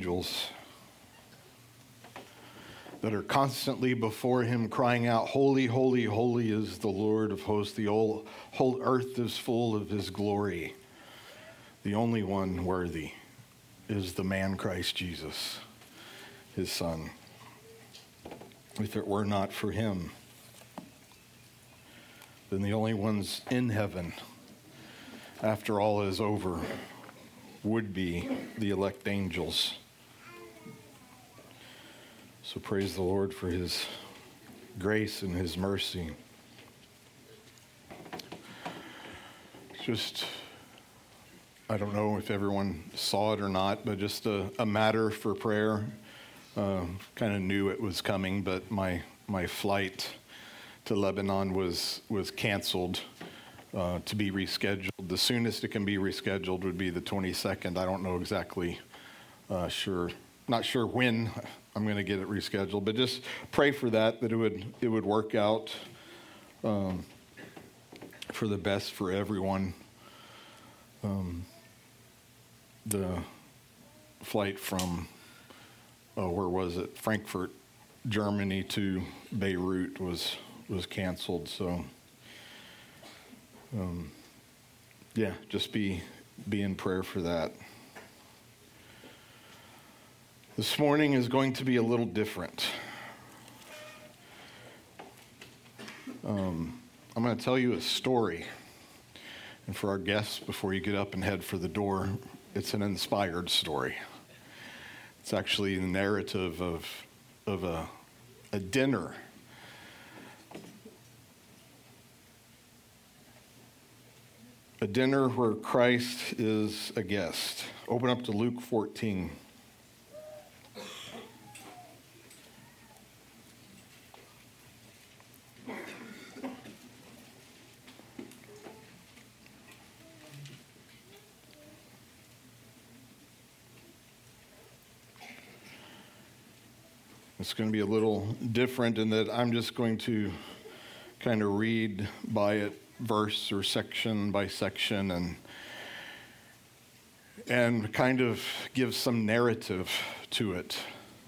angels that are constantly before him crying out, "Holy, holy, holy is the Lord of hosts. The whole earth is full of his glory." The only one worthy is the man Christ Jesus, his son. If it were not for him, then the only ones in heaven after all is over would be the elect angels. So praise the Lord for his grace and his mercy. Just, I don't know if everyone saw it or not, but just a matter for prayer. Kind of knew it was coming, but my flight to Lebanon was canceled to be rescheduled. The soonest it can be rescheduled would be the 22nd. I don't know exactly not sure when I'm going to get it rescheduled, but just pray for that it would work out for the best for everyone. The flight from where was it? Frankfurt, Germany to Beirut was canceled. So just be in prayer for that. This morning is going to be a little different. I'm going to tell you a story. And for our guests, before you get up and head for the door, it's an inspired story. It's actually the narrative of a dinner. A dinner where Christ is a guest. Open up to Luke 14. It's going to be a little different in that I'm just going to kind of read by it, verse or section by section, and kind of give some narrative to it.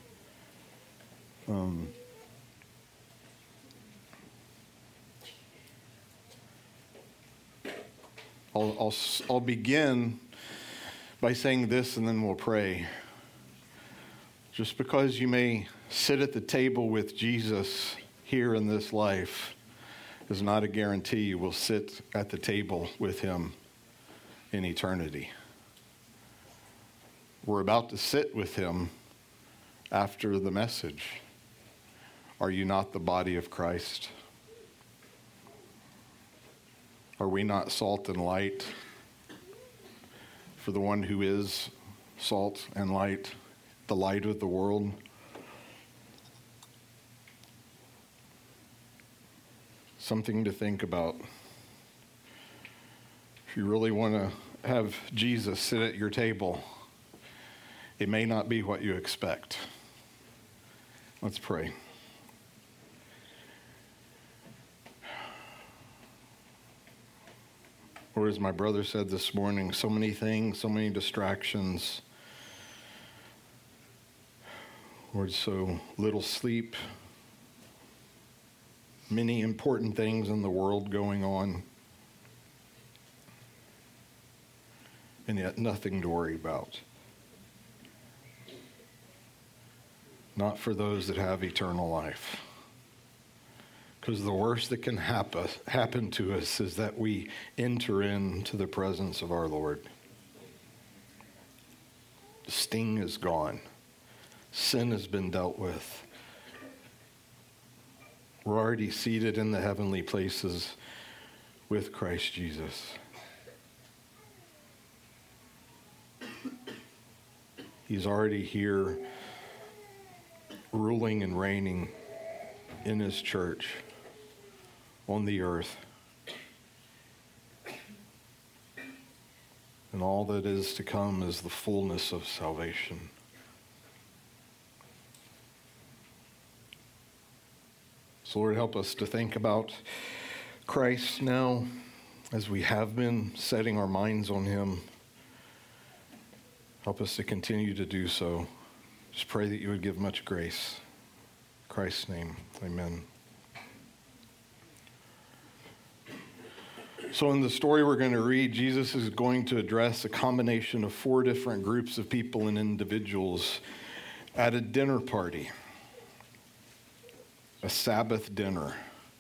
I'll begin by saying this, and then we'll pray. Just because you may sit at the table with Jesus here in this life is not a guarantee you will sit at the table with him in eternity. We're about to sit with him after the message. Are you not the body of Christ? Are we not salt and light for the one who is salt and light, the light of the world? Something to think about. If you really want to have Jesus sit at your table, it may not be what you expect. Let's pray. Or as my brother said this morning, so many things, so many distractions. Lord, so little sleep. Many important things in the world going on. And yet nothing to worry about. Not for those that have eternal life. Because the worst that can happen to us is that we enter into the presence of our Lord. The sting is gone. Sin has been dealt with. We're already seated in the heavenly places with Christ Jesus. He's already here ruling and reigning in his church on the earth. And all that is to come is the fullness of salvation. So Lord, help us to think about Christ now as we have been setting our minds on him. Help us to continue to do so Just pray that you would give much grace. In Christ's name, amen. So in the story we're going to read, Jesus is going to address a combination of 4 different groups of people and individuals at a dinner party, a Sabbath dinner.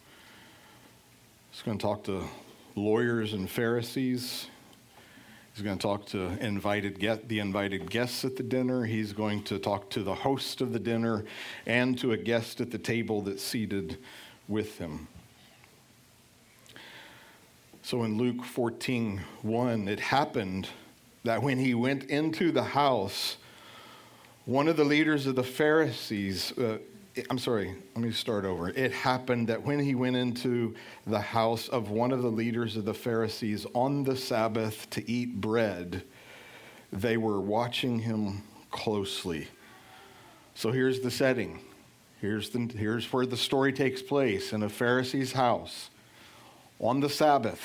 He's going to talk to lawyers and Pharisees. He's going to talk to the invited guests at the dinner. He's going to talk to the host of the dinner and to a guest at the table that's seated with him. So in Luke 14:1, it happened that when he went into the house, one of the leaders of the Pharisees, It happened that when he went into the house of one of the leaders of the Pharisees on the Sabbath to eat bread, they were watching him closely. So here's the setting. Here's where the story takes place, in a Pharisee's house on the Sabbath,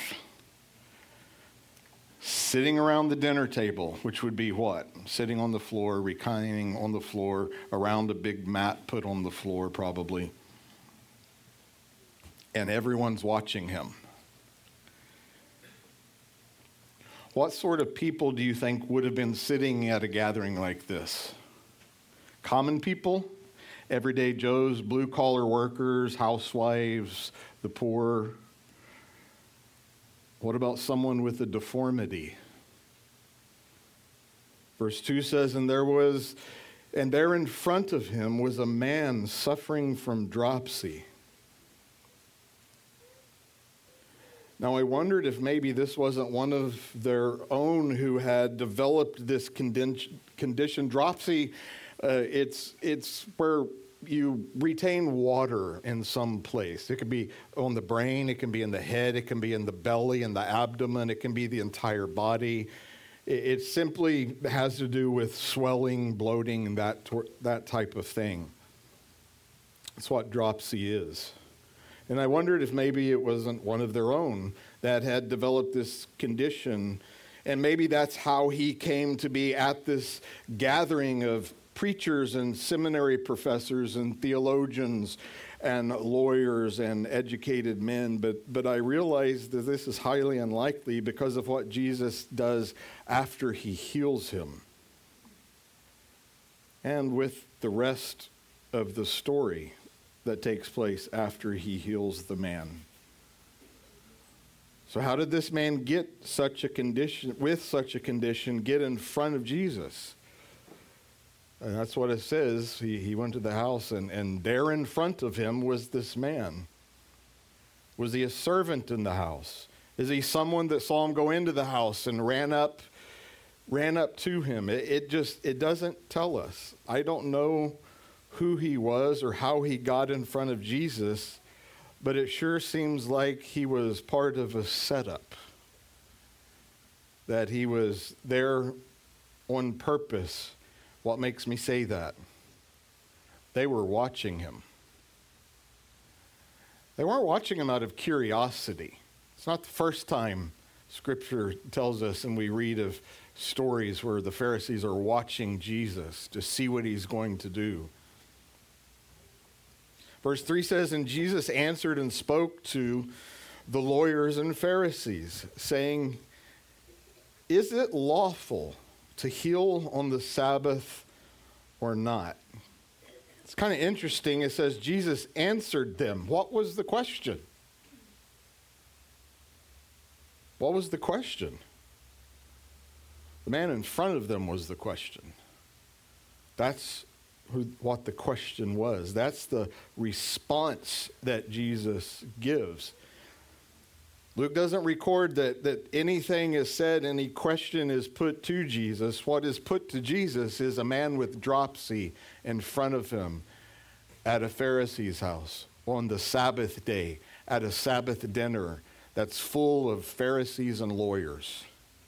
sitting around the dinner table, which would be what? Sitting on the floor, reclining on the floor, around a big mat put on the floor probably. And everyone's watching him. What sort of people do you think would have been sitting at a gathering like this? Common people? Everyday Joes, blue-collar workers, housewives, the poor? What about someone with a deformity? Verse 2 says, and there in front of him was a man suffering from dropsy. Now I wondered if maybe this wasn't one of their own who had developed this condition. Dropsy, it's where you retain water in some place. It could be on the brain, it can be in the head, it can be in the belly and the abdomen, it can be the entire body. It simply has to do with swelling, bloating, and that type of thing. That's what dropsy is. And I wondered if maybe it wasn't one of their own that had developed this condition, and maybe that's how he came to be at this gathering of preachers and seminary professors and theologians and lawyers and educated men. But I realized that this is highly unlikely because of what Jesus does after he heals him. And with the rest of the story that takes place after he heals the man. So how did this man get such a condition, get in front of Jesus? And that's what it says. He went to the house, and there in front of him was this man. Was he a servant in the house? Is he someone that saw him go into the house and ran up to him? It doesn't tell us. I don't know who he was or how he got in front of Jesus, but it sure seems like he was part of a setup. That he was there on purpose. What makes me say that? They were watching him. They weren't watching him out of curiosity. It's not the first time Scripture tells us and we read of stories where the Pharisees are watching Jesus to see what he's going to do. Verse 3 says, and Jesus answered and spoke to the lawyers and Pharisees, saying, is it lawful to heal on the Sabbath or not? It's kind of interesting. It says Jesus answered them. What was the question? What was the question? The man in front of them was the question. That's what the question was. That's the response that Jesus gives. Luke doesn't record that anything is said, any question is put to Jesus. What is put to Jesus is a man with dropsy in front of him at a Pharisee's house on the Sabbath day, at a Sabbath dinner that's full of Pharisees and lawyers.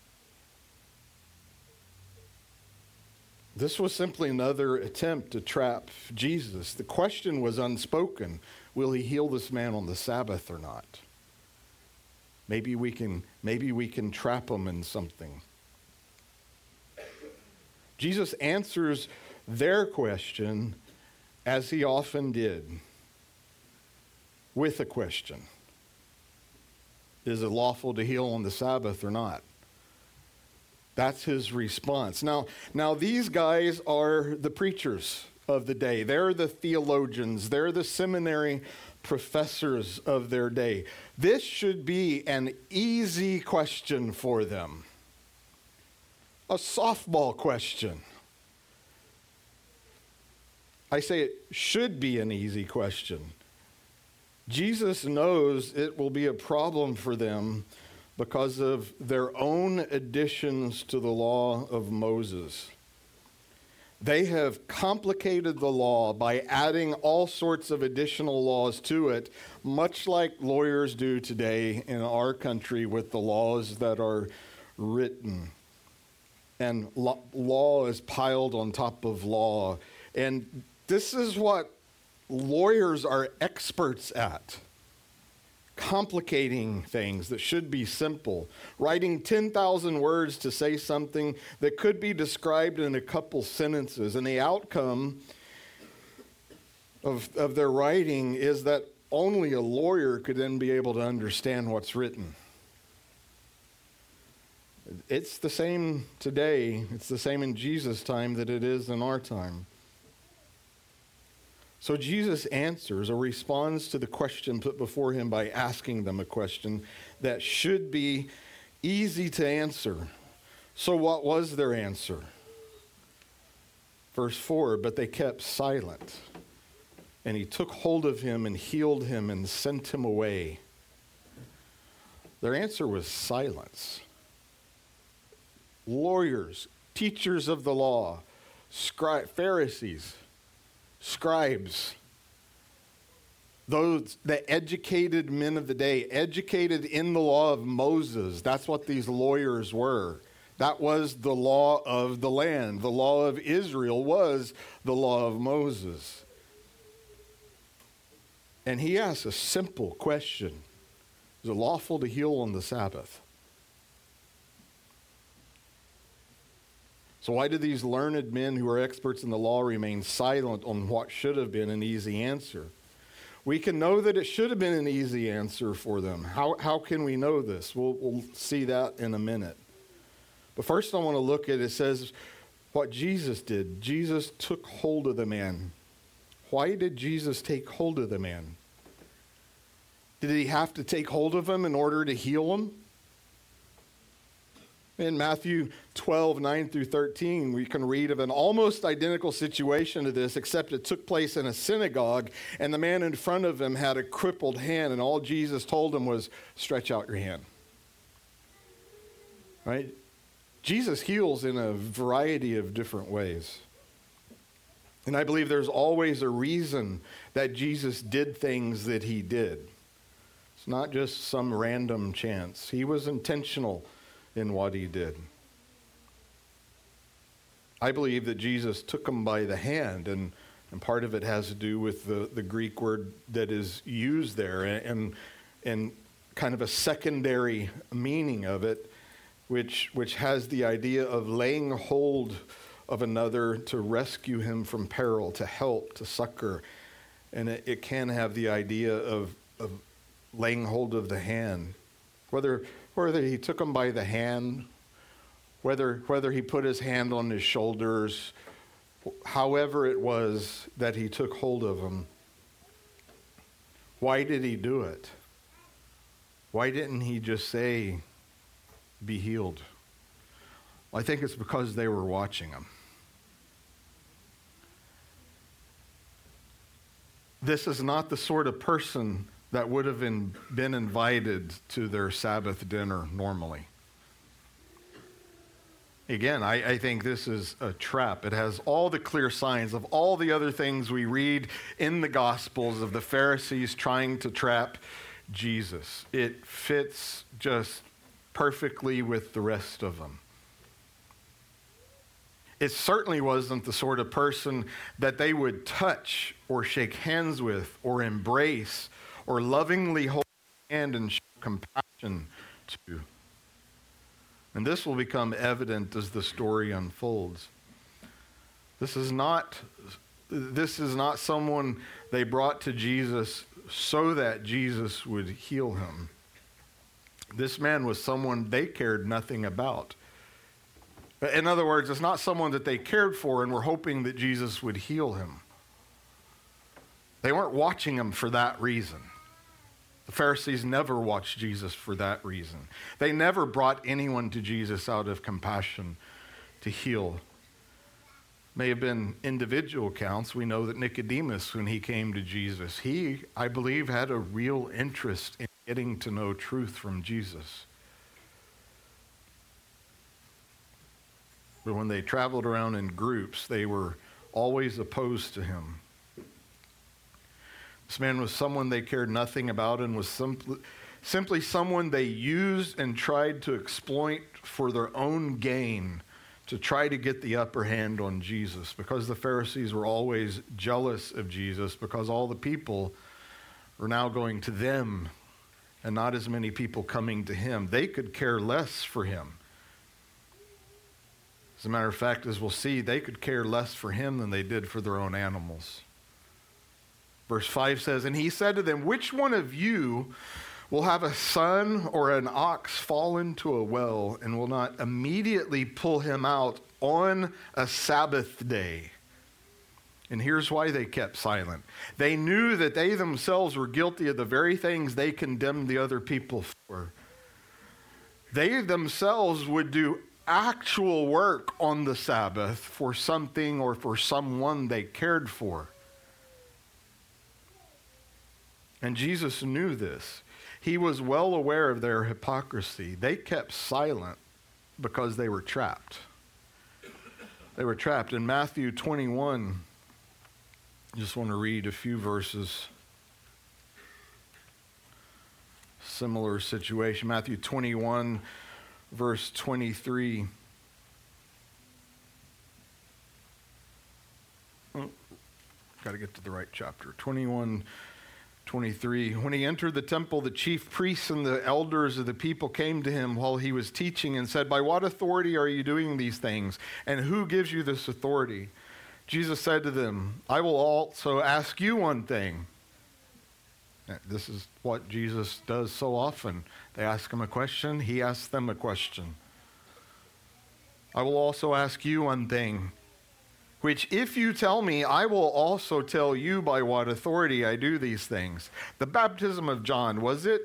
This was simply another attempt to trap Jesus. The question was unspoken. Will he heal this man on the Sabbath or not? Maybe we can trap him in something. Jesus answers their question, as he often did, with a question. Is it lawful to heal on the Sabbath or not? That's his response. Now these guys are the preachers of the day. They're the theologians. They're the seminary professors of their day. This should be an easy question for them. A softball question. I say it should be an easy question. Jesus knows it will be a problem for them because of their own additions to the law of Moses. They have complicated the law by adding all sorts of additional laws to it, much like lawyers do today in our country with the laws that are written. And law is piled on top of law. And this is what lawyers are experts at. Complicating things that should be simple. Writing 10,000 words to say something that could be described in a couple sentences. And the outcome of their writing is that only a lawyer could then be able to understand what's written. It's the same today. It's the same in Jesus' time that it is in our time. So Jesus answers or responds to the question put before him by asking them a question that should be easy to answer. So what was their answer? Verse 4, but they kept silent. And he took hold of him and healed him and sent him away. Their answer was silence. Lawyers, teachers of the law, Pharisees, scribes, those the educated men of the day, educated in the law of Moses. That's what these lawyers were. That was the law of the land. The law of Israel was the law of Moses. And he asks a simple question. Is it lawful to heal on the Sabbath? So why do these learned men who are experts in the law remain silent on what should have been an easy answer? We can know that it should have been an easy answer for them. How can we know this? We'll see that in a minute. But first I want to look at, it says, what Jesus did. Jesus took hold of the man. Why did Jesus take hold of the man? Did he have to take hold of him in order to heal him? In Matthew 12, 9 through 13, we can read of an almost identical situation to this, except it took place in a synagogue, and the man in front of him had a crippled hand, and all Jesus told him was, stretch out your hand. Right? Jesus heals in a variety of different ways. And I believe there's always a reason that Jesus did things that he did. It's not just some random chance. He was intentional in what he did. I believe that Jesus took him by the hand, and part of it has to do with the Greek word that is used there, and kind of a secondary meaning of it, which has the idea of laying hold of another to rescue him from peril, to help, to succor. And it can have the idea of laying hold of the hand. Whether he took him by the hand, whether he put his hand on his shoulders, however it was that he took hold of him, why did he do it? Why didn't he just say, be healed? Well, I think it's because they were watching him. This is not the sort of person that would have been invited to their Sabbath dinner normally. Again, I think this is a trap. It has all the clear signs of all the other things we read in the Gospels of the Pharisees trying to trap Jesus. It fits just perfectly with the rest of them. It certainly wasn't the sort of person that they would touch or shake hands with or embrace or lovingly hold a hand and show compassion to. And this will become evident as the story unfolds. This is not someone they brought to Jesus so that Jesus would heal him. This man was someone they cared nothing about. In other words, it's not someone that they cared for and were hoping that Jesus would heal him. They weren't watching him for that reason. The Pharisees never watched Jesus for that reason. They never brought anyone to Jesus out of compassion to heal. May have been individual accounts. We know that Nicodemus, when he came to Jesus, he, I believe, had a real interest in getting to know truth from Jesus. But when they traveled around in groups, they were always opposed to him. This man was someone they cared nothing about and was simply someone they used and tried to exploit for their own gain to try to get the upper hand on Jesus, because the Pharisees were always jealous of Jesus because all the people were now going to them and not as many people coming to him. They could care less for him. As a matter of fact, as we'll see, they could care less for him than they did for their own animals. Verse 5 says, "And he said to them, which one of you will have a son or an ox fall into a well and will not immediately pull him out on a Sabbath day?" And here's why they kept silent. They knew that they themselves were guilty of the very things they condemned the other people for. They themselves would do actual work on the Sabbath for something or for someone they cared for. And Jesus knew this. He was well aware of their hypocrisy. They kept silent because they were trapped. They were trapped. In Matthew 21, I just want to read a few verses. Similar situation. Matthew 21, verse 23. Oh, got to get to the right chapter. 21:23. When he entered the temple, the chief priests and the elders of the people came to him while he was teaching and said, "By what authority are you doing these things? And who gives you this authority?" Jesus said to them, "I will also ask you one thing." This is what Jesus does so often. They ask him a question, he asks them a question. "I will also ask you one thing, which if you tell me, I will also tell you by what authority I do these things. The baptism of John,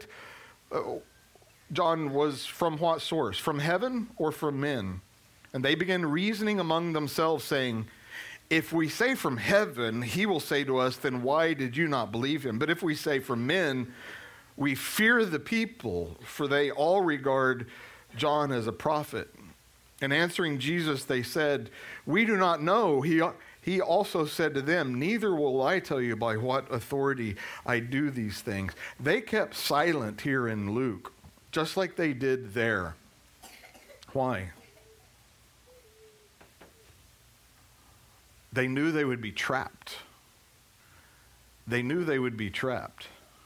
John was from what source? From heaven or from men?" And they began reasoning among themselves, saying, "If we say from heaven, he will say to us, then why did you not believe him? But if we say from men, we fear the people, for they all regard John as a prophet." And answering Jesus, they said, "We do not know." He also said to them, "Neither will I tell you by what authority I do these things." They kept silent here in Luke, just like they did there. Why? They knew they would be trapped. They knew they would be trapped.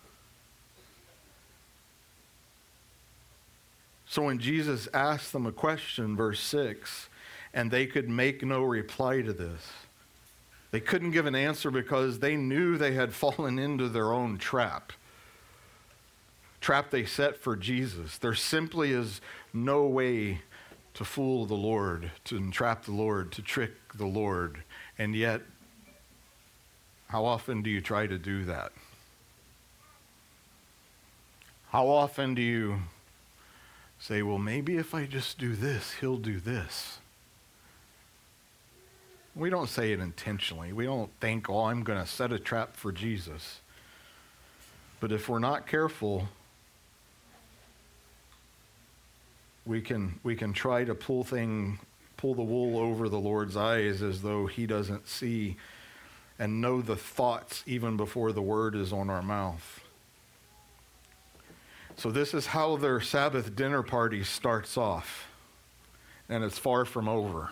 So when Jesus asked them a question, verse 6, and they could make no reply to this, they couldn't give an answer because they knew they had fallen into their own trap. Trap they set for Jesus. There simply is no way to fool the Lord, to entrap the Lord, to trick the Lord. And yet, how often do you try to do that? How often do you say, well, maybe if I just do this, he'll do this? We don't say it intentionally. We don't think, oh, I'm going to set a trap for Jesus. But if we're not careful, we can try to pull the wool over the Lord's eyes as though he doesn't see and know the thoughts even before the word is on our mouth. So this is how their Sabbath dinner party starts off, and it's far from over.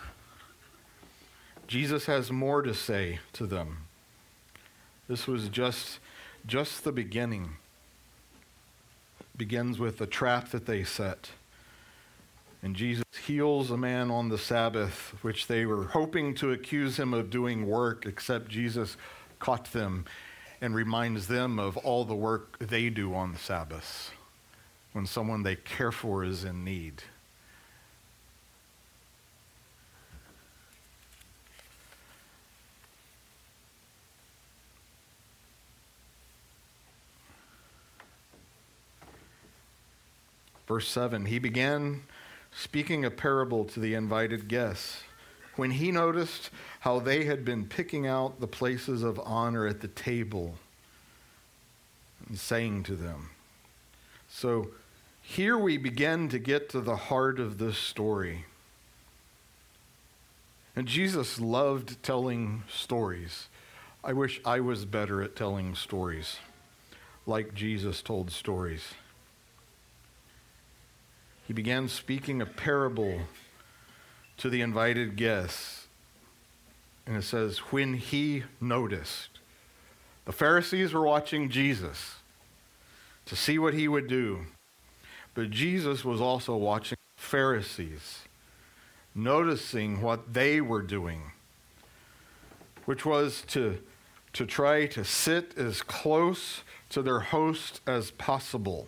Jesus has more to say to them. This was just the beginning. It begins with the trap that they set. And Jesus heals a man on the Sabbath, which they were hoping to accuse him of doing work, except Jesus caught them and reminds them of all the work they do on the Sabbath when someone they care for is in need. Verse 7, he began speaking a parable to the invited guests. When he noticed how they had been picking out the places of honor at the table and saying to them. So here we begin to get to the heart of this story. And Jesus loved telling stories. I wish I was better at telling stories, like Jesus told stories. He began speaking a parable to the invited guests. And it says, when he noticed. The Pharisees were watching Jesus to see what he would do. But Jesus was also watching the Pharisees, noticing what they were doing, which was to try to sit as close to their host as possible.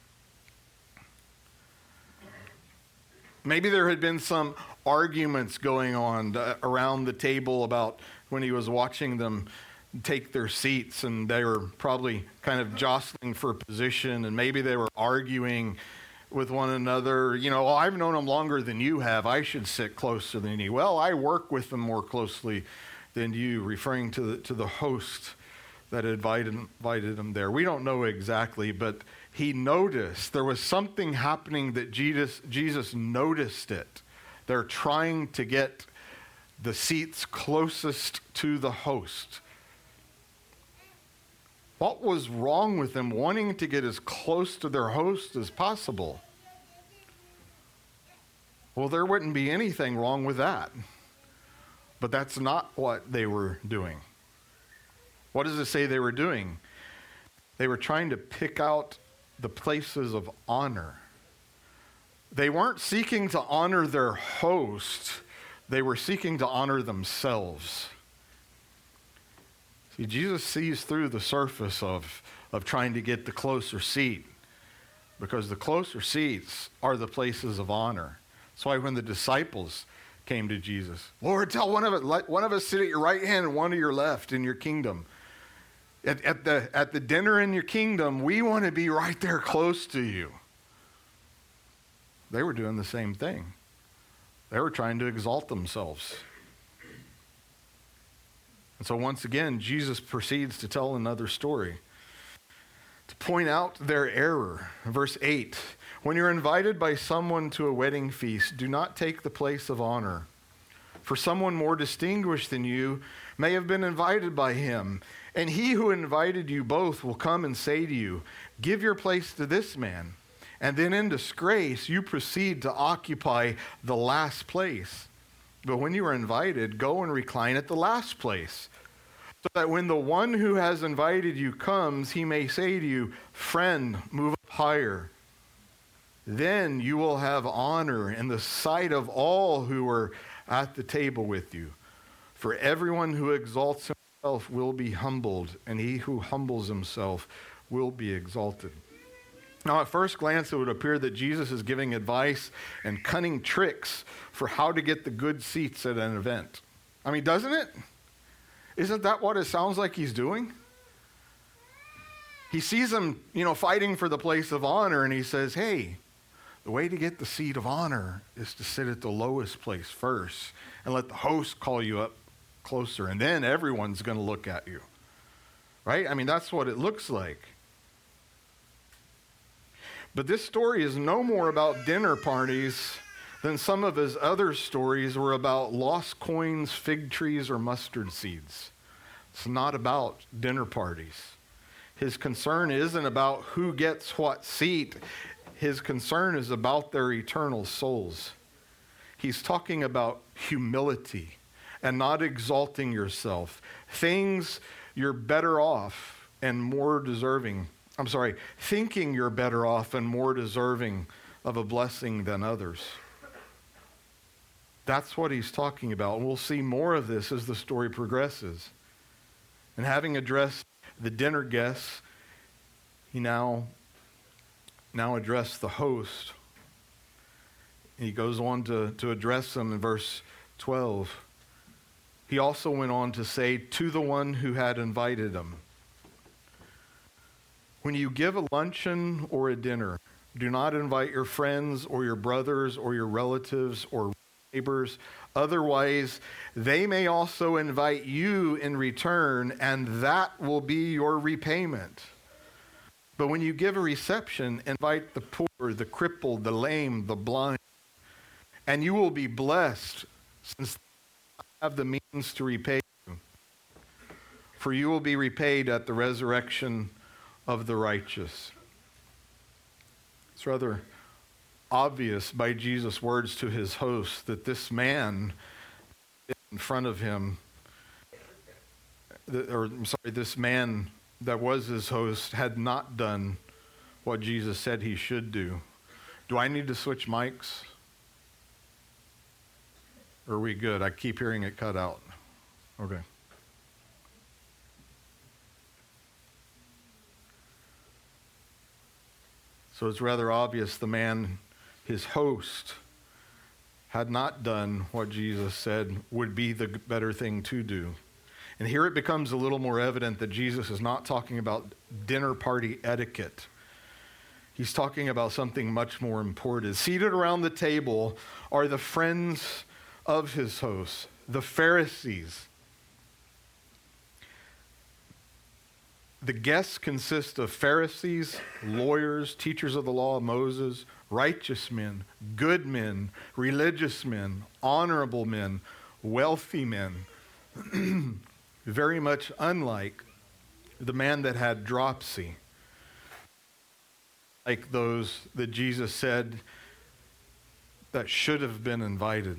Maybe there had been some arguments going on around the table about when he was watching them take their seats, and they were probably kind of jostling for position, and maybe they were arguing with one another. You know, I've known him longer than you have. I should sit closer than you. Well, I work with them more closely than you, referring to the host that invited him there. We don't know exactly, but he noticed there was something happening that Jesus noticed it. They're trying to get the seats closest to the host. What was wrong with them wanting to get as close to their host as possible? Well, there wouldn't be anything wrong with that. But that's not what they were doing. What does it say they were doing? They were trying to pick out the places of honor. They weren't seeking to honor their host. They were seeking to honor themselves. See, Jesus sees through the surface of trying to get the closer seat, because the closer seats are the places of honor. That's why when the disciples came to Jesus, Lord, tell one of us sit at your right hand and one at your left in your kingdom. At the dinner in your kingdom, we want to be right there close to you. They were doing the same thing. They were trying to exalt themselves. And so once again, Jesus proceeds to tell another story to point out their error. Verse 8, when you're invited by someone to a wedding feast, do not take the place of honor. For someone more distinguished than you may have been invited by him. And he who invited you both will come and say to you, give your place to this man. And then in disgrace, you proceed to occupy the last place. But when you are invited, go and recline at the last place, so that when the one who has invited you comes, he may say to you, friend, move up higher. Then you will have honor in the sight of all who are at the table with you. For everyone who exalts himself will be humbled, and he who humbles himself will be exalted. Now, at first glance, it would appear that Jesus is giving advice and cunning tricks for how to get the good seats at an event. I mean, doesn't it? Isn't that what it sounds like he's doing? He sees them, fighting for the place of honor, and he says, hey, the way to get the seat of honor is to sit at the lowest place first and let the host call you up closer, and then everyone's going to look at you. Right? I mean, that's what it looks like. But this story is no more about dinner parties than some of his other stories were about lost coins, fig trees, or mustard seeds. It's not about dinner parties. His concern isn't about who gets what seat. His concern is about their eternal souls. He's talking about humility and not exalting yourself. Things you're better off and more deserving. Thinking you're better off and more deserving of a blessing than others. That's what he's talking about. And we'll see more of this as the story progresses. And having addressed the dinner guests, he now addressed the host. He goes on to address them in verse 12. He also went on to say to the one who had invited him, when you give a luncheon or a dinner, do not invite your friends or your brothers or your relatives or neighbors. Otherwise, they may also invite you in return, and that will be your repayment. But when you give a reception, invite the poor, the crippled, the lame, the blind, and you will be blessed, since you have the means to repay you. For you will be repaid at the resurrection of the righteous. It's rather obvious by Jesus' words to his host that this man in front of him, this man that was his host had not done what Jesus said he should do. Do I need to switch mics? Or are we good? I keep hearing it cut out. Okay. So it's rather obvious the man, his host, had not done what Jesus said would be the better thing to do. And here it becomes a little more evident that Jesus is not talking about dinner party etiquette. He's talking about something much more important. Seated around the table are the friends of his host, the Pharisees. The guests consist of Pharisees, lawyers, teachers of the law of Moses, righteous men, good men, religious men, honorable men, wealthy men. Very much unlike the man that had dropsy, like those that Jesus said that should have been invited.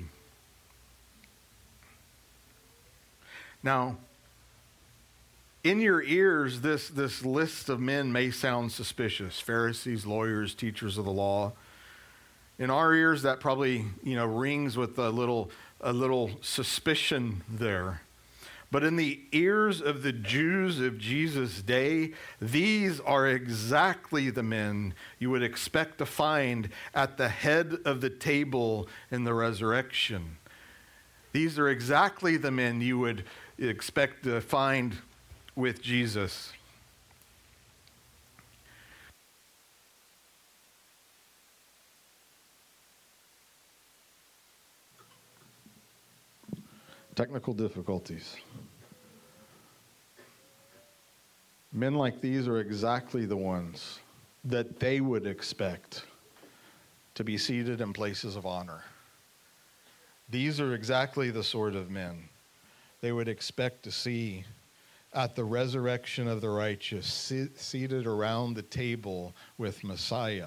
Now, in your ears, this list of men may sound suspicious. Pharisees, lawyers, teachers of the law. In our ears, that probably, rings with a little suspicion there. But in the ears of the Jews of Jesus' day, these are exactly the men you would expect to find at the head of the table in the resurrection. These are exactly the men you would expect to find with Jesus. Technical difficulties. Men like these are exactly the ones that they would expect to be seated in places of honor. These are exactly the sort of men they would expect to see at the resurrection of the righteous, seated around the table with Messiah.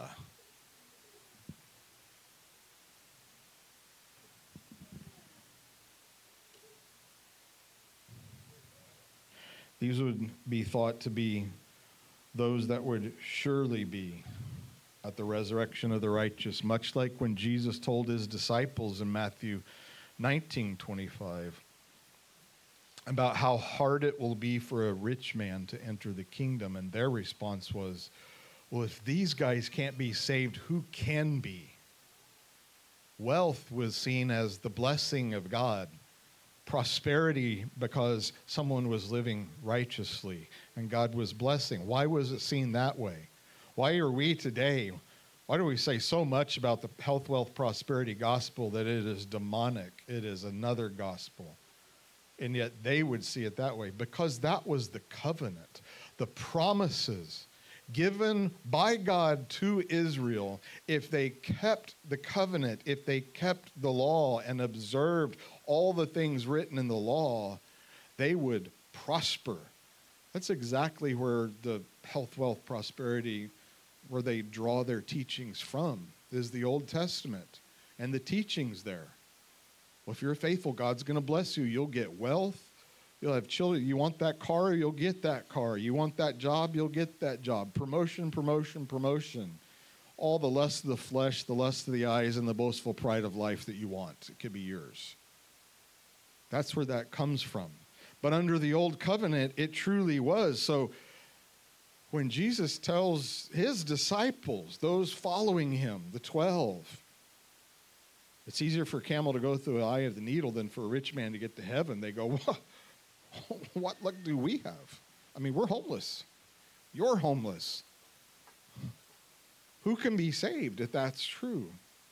These would be thought to be those that would surely be at the resurrection of the righteous, much like when Jesus told his disciples in Matthew 19:25 about how hard it will be for a rich man to enter the kingdom. And their response was, well, if these guys can't be saved, who can be? Wealth was seen as the blessing of God. Prosperity because someone was living righteously and God was blessing. Why was it seen that way? Why are we today, why do we say so much about the health, wealth, prosperity gospel that it is demonic? It is another gospel. And yet they would see it that way because that was the covenant, the promises given by God to Israel. If they kept the covenant, if they kept the law and observed all the things written in the law, they would prosper. That's exactly where the health, wealth, prosperity, where they draw their teachings from, is the Old Testament and the teachings there. Well, if you're faithful, God's going to bless you. You'll get wealth. You'll have children. You want that car, you'll get that car. You want that job, you'll get that job. Promotion, promotion, promotion. all the lust of the flesh, the lust of the eyes, and the boastful pride of life that you want. It could be yours. That's where that comes from. But under the old covenant, it truly was. So when Jesus tells his disciples, those following him, the 12, it's easier for a camel to go through the eye of the needle than for a rich man to get to heaven. They go, what luck do we have? I mean, we're homeless. You're homeless. Who can be saved if that's true?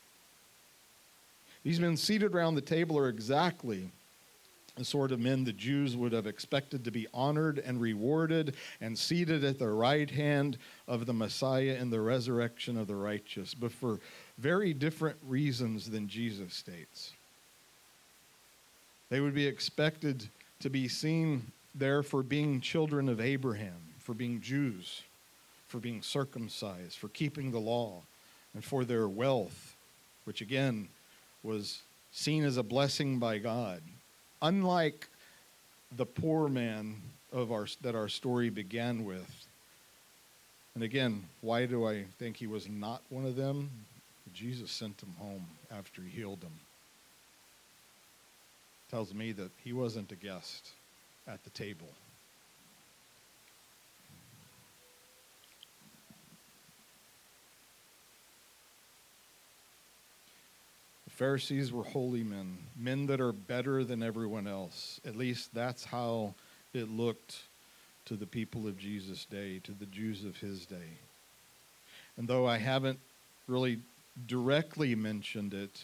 These men seated around the table are exactly the sort of men the Jews would have expected to be honored and rewarded and seated at the right hand of the Messiah in the resurrection of the righteous, but for very different reasons than Jesus states. They would be expected to be seen there for being children of Abraham, for being Jews, for being circumcised, for keeping the law, and for their wealth, which again was seen as a blessing by God. Unlike the poor man that our story began with. And again, why do I think he was not one of them? Jesus sent him home after he healed him. Tells me that he wasn't a guest at the table. The Pharisees were holy men, men that are better than everyone else. At least that's how it looked to the people of Jesus' day, to the Jews of his day. And though I haven't really directly mentioned it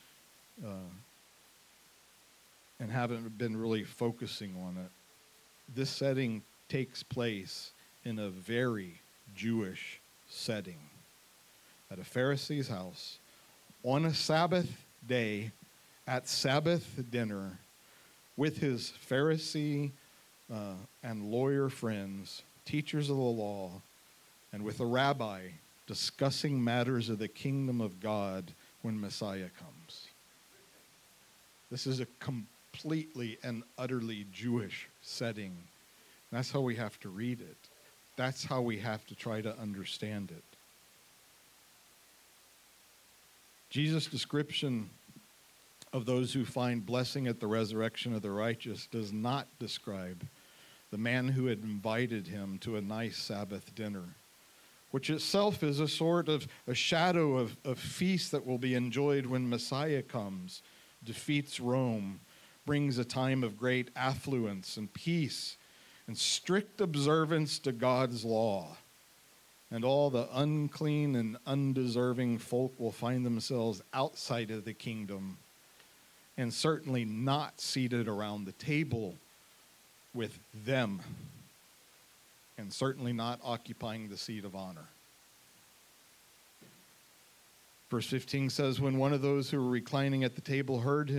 and haven't been really focusing on it, this setting takes place in a very Jewish setting at a Pharisee's house on a Sabbath day at Sabbath dinner with his Pharisee and lawyer friends, teachers of the law, and with a rabbi discussing matters of the kingdom of God when Messiah comes. This is a completely and utterly Jewish setting. That's how we have to read it. That's how we have to try to understand it. Jesus' description of those who find blessing at the resurrection of the righteous does not describe the man who had invited him to a nice Sabbath dinner, which itself is a sort of a shadow of feast that will be enjoyed when Messiah comes, defeats Rome, brings a time of great affluence and peace and strict observance to God's law. And all the unclean and undeserving folk will find themselves outside of the kingdom and certainly not seated around the table with them, and certainly not occupying the seat of honor. Verse 15 says, when one of those who were reclining at the table heard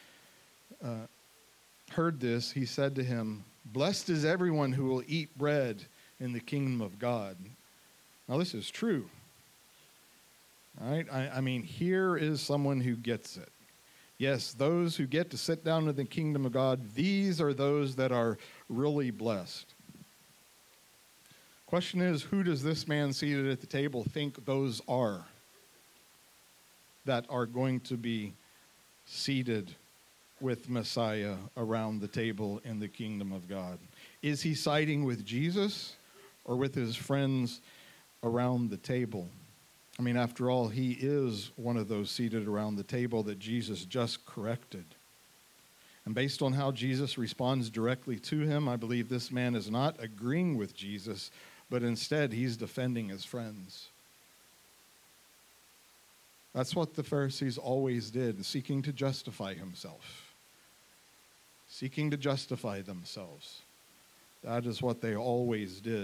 this, he said to him, "Blessed is everyone who will eat bread in the kingdom of God." Now this is true. All right? I mean, here is someone who gets it. Yes, those who get to sit down in the kingdom of God, these are those that are really blessed. Question is, who does this man seated at the table think those are that are going to be seated with Messiah around the table in the kingdom of God? Is he siding with Jesus or with his friends around the table? I mean, after all, he is one of those seated around the table that Jesus just corrected. And based on how Jesus responds directly to him, I believe this man is not agreeing with Jesus, but instead he's defending his friends. That's what the Pharisees always did, seeking to justify himself, seeking to justify themselves. That is what they always did.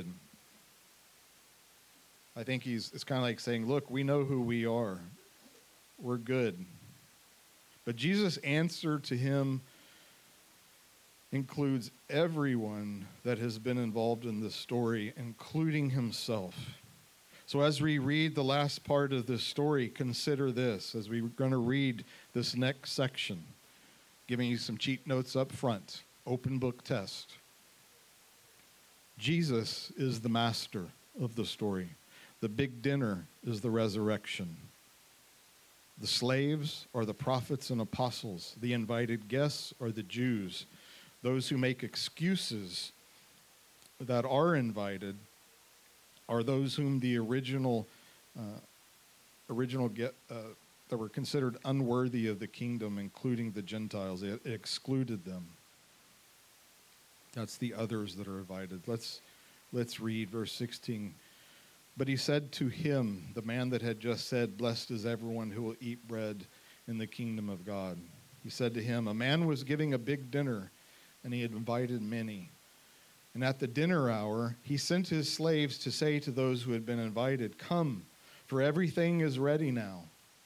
I think it's kind of like saying, look, we know who we are. We're good. But Jesus' answer to him includes everyone that has been involved in this story, including himself. So as we read the last part of this story, consider this as we're going to read this next section, giving you some cheat notes up front, open book test. Jesus is the master of the story. The big dinner is the resurrection. The slaves are the prophets and apostles. The invited guests are the Jews. Those who make excuses that are invited are those whom the original that were considered unworthy of the kingdom, including the Gentiles. It excluded them. That's the others that are invited. Let's read verse 16. But he said to him, the man that had just said, "Blessed is everyone who will eat bread in the kingdom of God." He said to him, "A man was giving a big dinner, and he had invited many. And at the dinner hour, he sent his slaves to say to those who had been invited, 'Come, for everything is ready now.'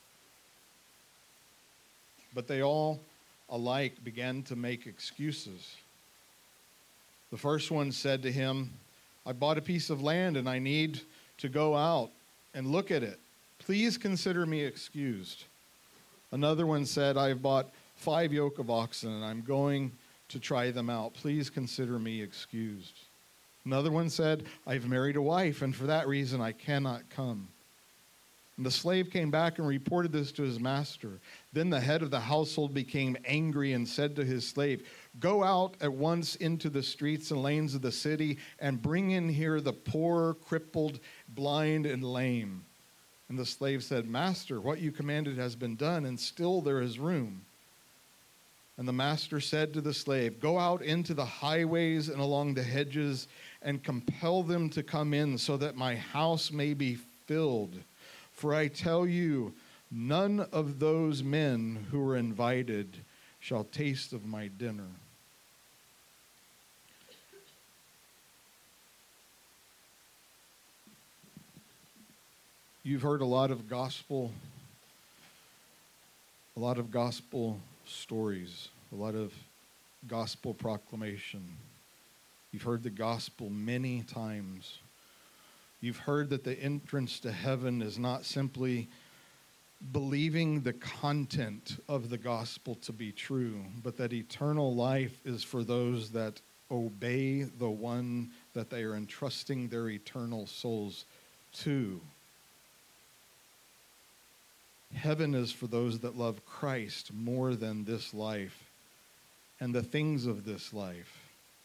But they all alike began to make excuses. The first one said to him, 'I bought a piece of land and I need to go out and look at it. Please consider me excused.' Another one said, 'I've bought 5 yoke of oxen and I'm going to try them out. Please consider me excused.' Another one said, 'I've married a wife and for that reason I cannot come.' And the slave came back and reported this to his master. Then the head of the household became angry and said to his slave, 'Go out at once into the streets and lanes of the city and bring in here the poor, crippled, blind, and lame.' And the slave said, 'Master, what you commanded has been done, and still there is room.' And the master said to the slave, 'Go out into the highways and along the hedges and compel them to come in so that my house may be filled. For I tell you, none of those men who were invited shall taste of my dinner.'" You've heard a lot of gospel stories, a lot of gospel proclamation. You've heard the gospel many times. You've heard that the entrance to heaven is not simply believing the content of the gospel to be true, but that eternal life is for those that obey the one that they are entrusting their eternal souls to. Heaven is for those that love Christ more than this life and the things of this life.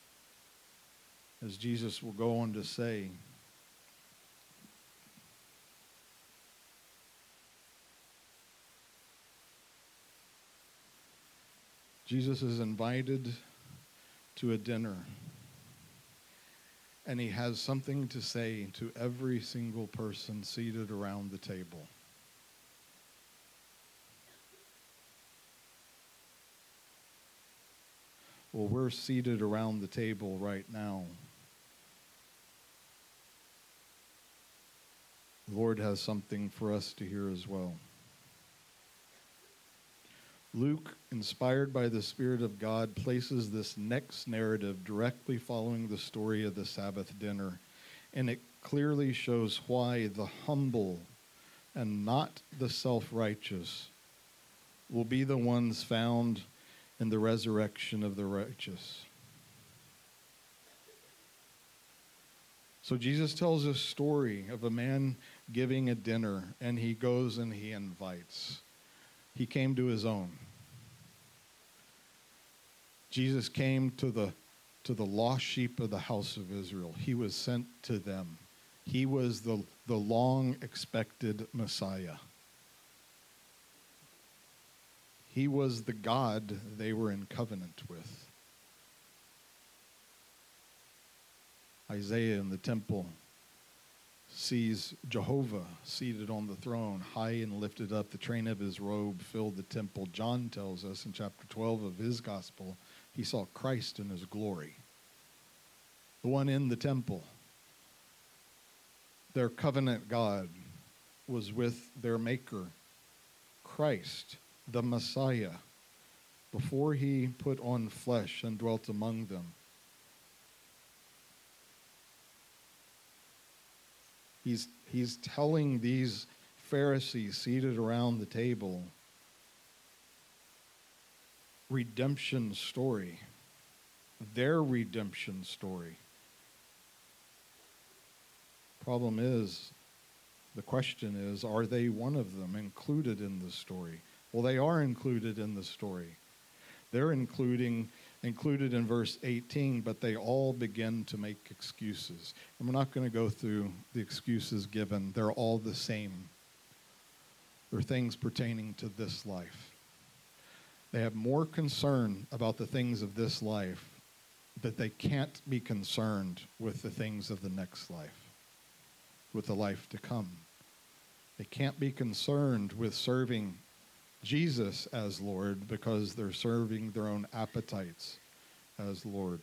As Jesus will go on to say, Jesus is invited to a dinner, and he has something to say to every single person seated around the table. Well, we're seated around the table right now. The Lord has something for us to hear as well. Luke, inspired by the Spirit of God, places this next narrative directly following the story of the Sabbath dinner, and it clearly shows why the humble and not the self-righteous will be the ones found in the resurrection of the righteous. So Jesus tells a story of a man giving a dinner, and he goes and he invites. He came to his own. Jesus came to the lost sheep of the house of Israel. He was sent to them. He was the long-expected Messiah. He was the God they were in covenant with. Isaiah in the temple sees Jehovah seated on the throne, high and lifted up. The train of his robe filled the temple. John tells us in chapter 12 of his gospel, he saw Christ in his glory. The one in the temple. Their covenant God was with their maker, Christ, the Messiah, before he put on flesh and dwelt among them. He's telling these Pharisees seated around the table redemption story, their redemption story. Problem is, The question is, are they one of them included in the story? Well, they are included in the story. They're included in verse 18, but they all begin to make excuses. And we're not going to go through the excuses given. They're all the same. They're things pertaining to this life. They have more concern about the things of this life that they can't be concerned with the things of the next life, with the life to come. They can't be concerned with serving Jesus as Lord because they're serving their own appetites as Lord.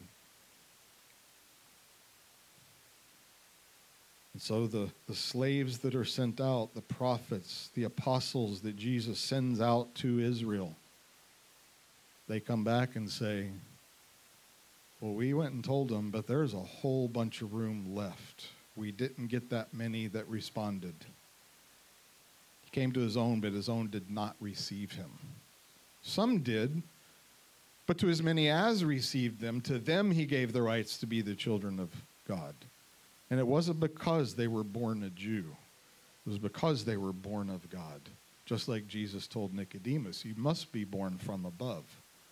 And so the slaves that are sent out, the prophets, the apostles that Jesus sends out to Israel, they come back and say, well, we went and told them, but there's a whole bunch of room left. We didn't get that many that responded. He came to his own, but his own did not receive him. Some did, but to as many as received them, to them he gave the rights to be the children of God. And it wasn't because they were born a Jew. It was because they were born of God. Just like Jesus told Nicodemus, you must be born from above.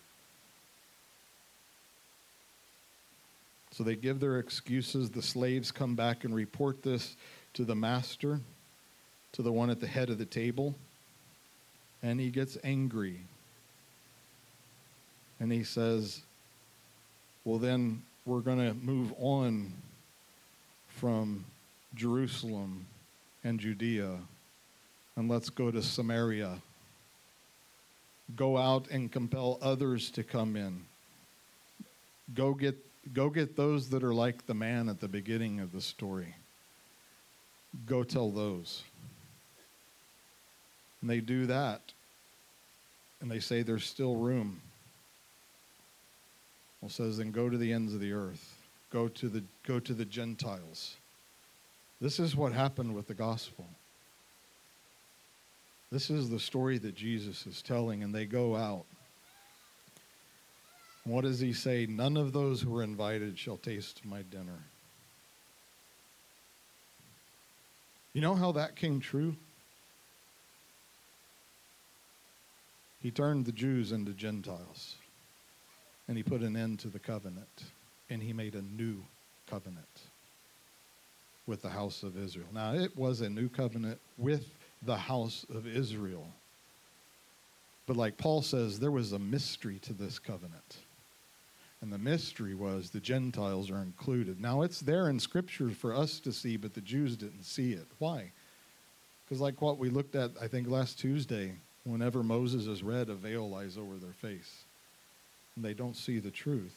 So they give their excuses. The slaves come back and report this to the master, to the one at the head of the table. And he gets angry. And he says, well, then we're going to move on from Jerusalem and Judea, and let's go to Samaria. Go out and compel others to come in. Go get those that are like the man at the beginning of the story. Go tell those. And they do that. And they say there's still room. Well, it says, then go to the ends of the earth. Go to the Gentiles. This is what happened with the gospel. This is the story that Jesus is telling, and they go out. What does he say? None of those who are invited shall taste my dinner. You know how that came true? He turned the Jews into Gentiles, and he put an end to the covenant, and he made a new covenant with the house of Israel. Now, it was a new covenant with the house of Israel. But like Paul says, there was a mystery to this covenant. And the mystery was the Gentiles are included. Now, it's there in Scripture for us to see, but the Jews didn't see it. Why? Because like what we looked at, I think, last Tuesday, whenever Moses is read, a veil lies over their face. And they don't see the truth.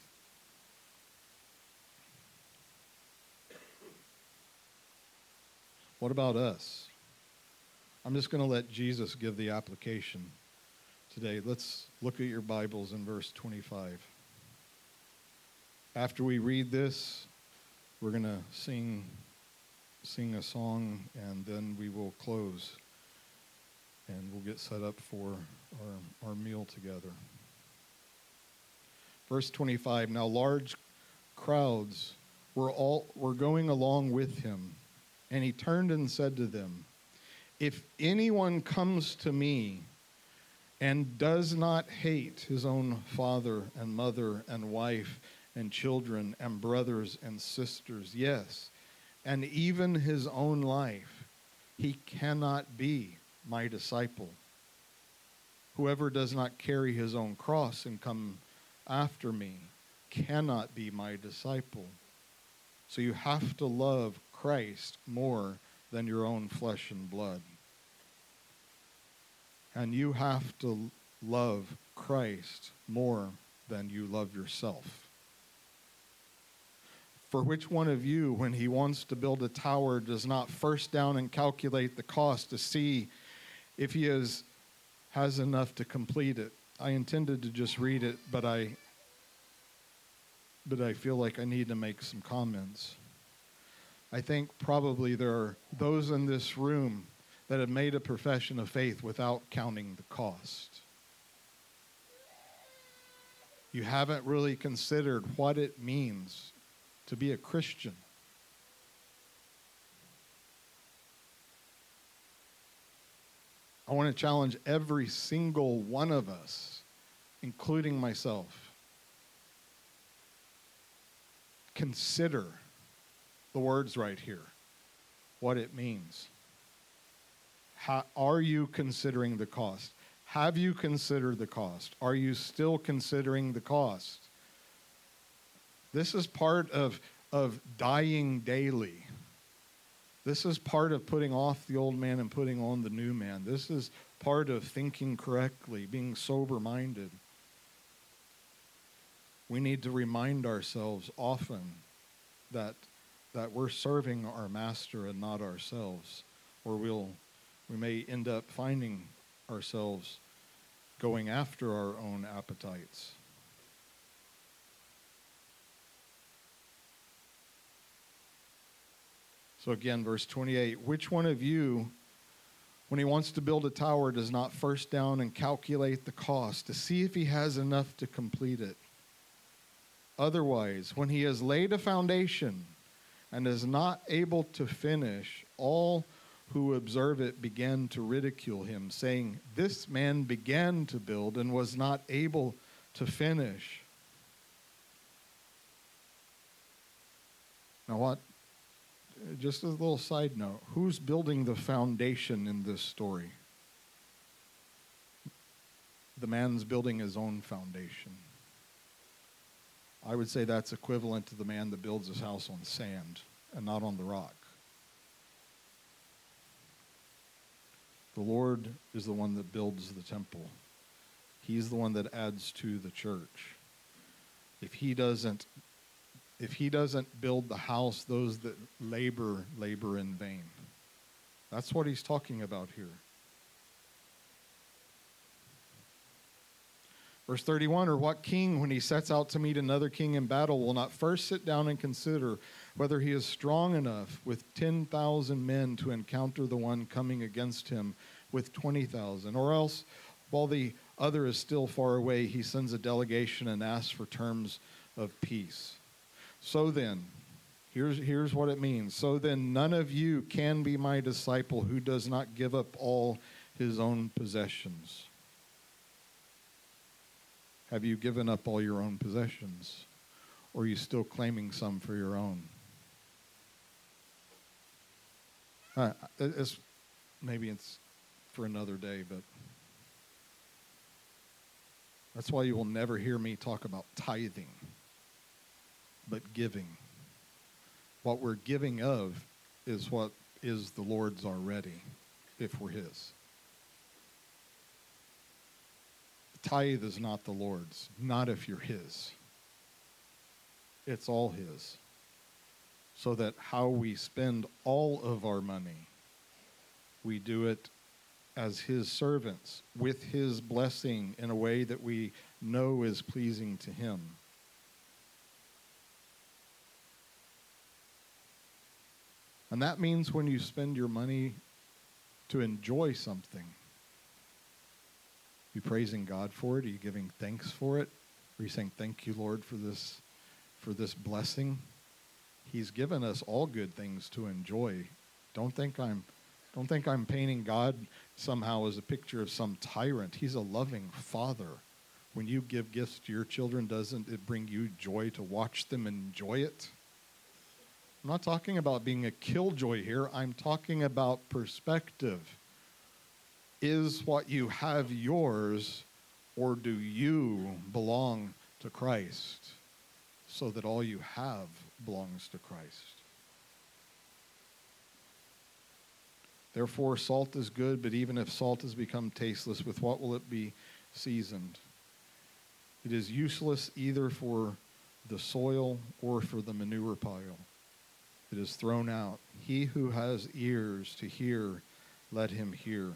What about us? I'm just going to let Jesus give the application today. Let's look at your Bibles in verse 25. After we read this, we're going to sing a song, and then we will close, and we'll get set up for our meal together. Verse 25, now large crowds were going along with him, and he turned and said to them, if anyone comes to me and does not hate his own father and mother and wife and children and brothers and sisters, yes, and even his own life, he cannot be my disciple. Whoever does not carry his own cross and come after me cannot be my disciple. So you have to love Christ more than your own flesh and blood. And you have to love Christ more than you love yourself. For which one of you, when he wants to build a tower, does not first down and calculate the cost to see if he has enough to complete it? I intended to just read it, but I feel like I need to make some comments. I think probably there are those in this room that have made a profession of faith without counting the cost. You haven't really considered what it means to be a Christian. I want to challenge every single one of us, including myself. Consider the words right here, what it means. How, are you considering the cost? Have you considered the cost? Are you still considering the cost? This is part of dying daily. This is part of putting off the old man and putting on the new man. This is part of thinking correctly, being sober-minded. We need to remind ourselves often that we're serving our master and not ourselves, or we may end up finding ourselves going after our own appetites. So again, verse 28, which one of you, when he wants to build a tower, does not first down and calculate the cost to see if he has enough to complete it? Otherwise, when he has laid a foundation and is not able to finish, all who observe it begin to ridicule him, saying, this man began to build and was not able to finish. Now what? Just as a little side note, who's building the foundation in this story? The man's building his own foundation. I would say that's equivalent to the man that builds his house on sand and not on the rock. The Lord is the one that builds the temple. He's the one that adds to the church. If he doesn't build the house, those that labor in vain. That's what he's talking about here. Verse 31, or what king, when he sets out to meet another king in battle, will not first sit down and consider whether he is strong enough with 10,000 men to encounter the one coming against him with 20,000? Or else, while the other is still far away, he sends a delegation and asks for terms of peace. So then, here's what it means. So then, none of you can be my disciple who does not give up all his own possessions. Have you given up all your own possessions? Or are you still claiming some for your own? Maybe it's for another day, but that's why you will never hear me talk about tithing, but giving. What we're giving of is what is the Lord's already, if we're his. Tithe is not the Lord's, not if you're his. It's all his. So that how we spend all of our money, we do it as his servants, with his blessing in a way that we know is pleasing to him. And that means when you spend your money to enjoy something, you praising God for it? Are you giving thanks for it? Are you saying, thank you, Lord, for this blessing? He's given us all good things to enjoy. Don't think I'm painting God somehow as a picture of some tyrant. He's a loving father. When you give gifts to your children, doesn't it bring you joy to watch them enjoy it? I'm not talking about being a killjoy here. I'm talking about perspective. Is what you have yours, or do you belong to Christ so that all you have belongs to Christ? Therefore, salt is good, but even if salt has become tasteless, with what will it be seasoned? It is useless either for the soil or for the manure pile. It is thrown out. He who has ears to hear, let him hear.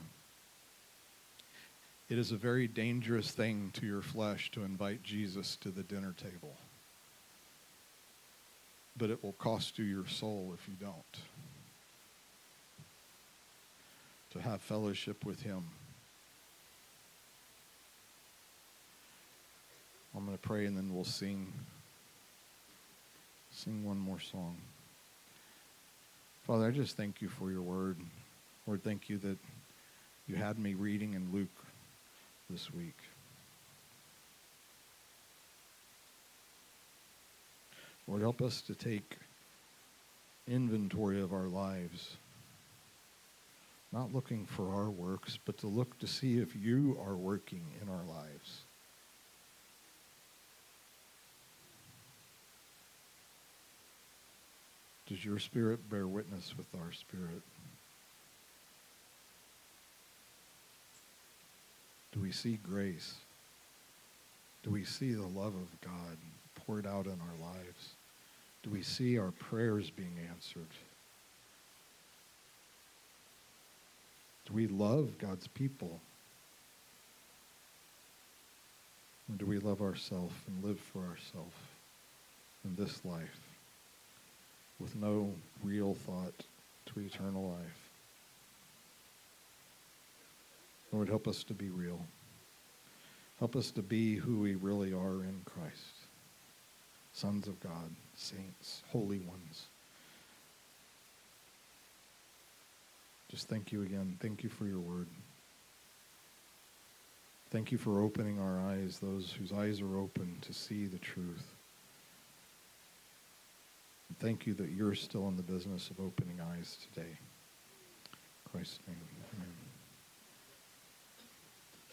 It is a very dangerous thing to your flesh to invite Jesus to the dinner table. But it will cost you your soul if you don't. To have fellowship with him. I'm going to pray and then we'll sing one more song. Father, I just thank you for your word. Lord, thank you that you had me reading in Luke this week. Lord, help us to take inventory of our lives, not looking for our works, but to look to see if you are working in our lives. Does your spirit bear witness with our spirit? Do we see grace? Do we see the love of God poured out in our lives? Do we see our prayers being answered? Do we love God's people? Or do we love ourselves and live for ourselves in this life with no real thought to eternal life? Lord, help us to be real. Help us to be who we really are in Christ. Sons of God, saints, holy ones. Just thank you again. Thank you for your word. Thank you for opening our eyes, those whose eyes are open to see the truth. And thank you that you're still in the business of opening eyes today. In Christ's name, amen.